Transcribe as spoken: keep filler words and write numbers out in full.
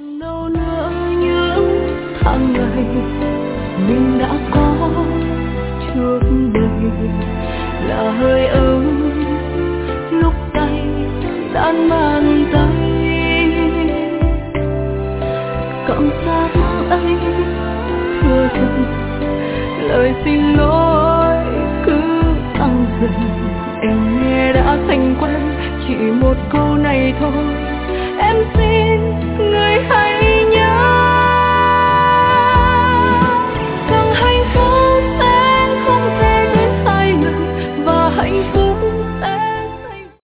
Còn đâu nữa những tháng ngày mình đã có trước đây, là hơi ấm lúc tay đan bàn tay, cảm giác ấy thưa dần, lời xin lỗi cứ tăng dần. Em nghe đã thành quen, chỉ một câu này thôi, em xin người hãy